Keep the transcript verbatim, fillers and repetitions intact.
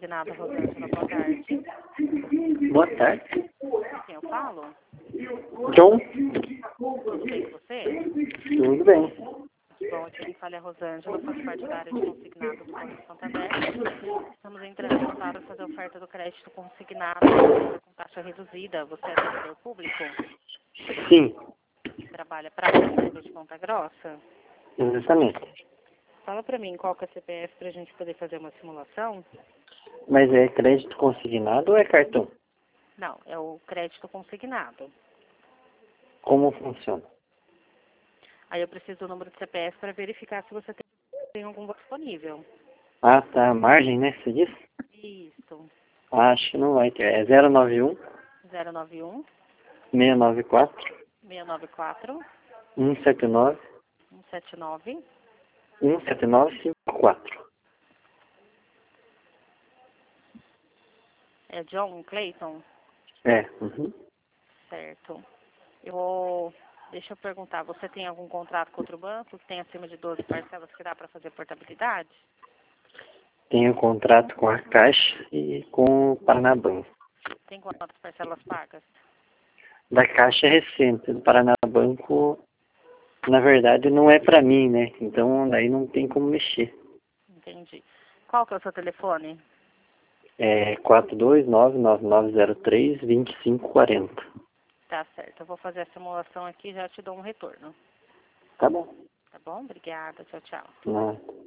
Consignado, Rosângela, boa tarde. Boa tarde. Com quem eu falo? John? Tudo bem com você? Tudo bem. Bom, aqui quem fala é a Rosângela, faço parte da área de consignado do Banco Santander. Estamos entrando em contato para fazer a oferta do crédito consignado com taxa reduzida. Você é servidor público? Sim, Trabalha para a Prefeitura de Ponta Grossa? exatamente. Fala para mim qual que é o C P F para a gente poder fazer uma simulação? Mas é crédito consignado ou é cartão? Não, é o crédito consignado. Como funciona? Aí eu preciso do número do C P F para verificar se você tem algum disponível. Ah, tá. Margem, né? Você disse? Isso. Acho que não vai ter. É zero nove um, zero nove um, seis nove quatro, seis nove quatro, um sete nove, um sete nove. um sete nove cinco quatro. É John Clayton? É. Uhum. Certo. Eu vou... Deixa eu perguntar, você tem algum contrato com outro banco que tem acima de doze parcelas que dá para fazer portabilidade? Tenho contrato com a Caixa e com o Paranabanco. Tem quantas parcelas pagas? Da Caixa é recente, do Paranabanco, na verdade, não é pra mim, né? Então, daí não tem como mexer. Entendi. Qual que é o seu telefone? É quatro dois nove nove nove zero três dois cinco quatro zero. Tá certo. Eu vou fazer a simulação aqui e já te dou um retorno. Tá bom. Tá bom? Obrigada. Tchau, tchau. Não.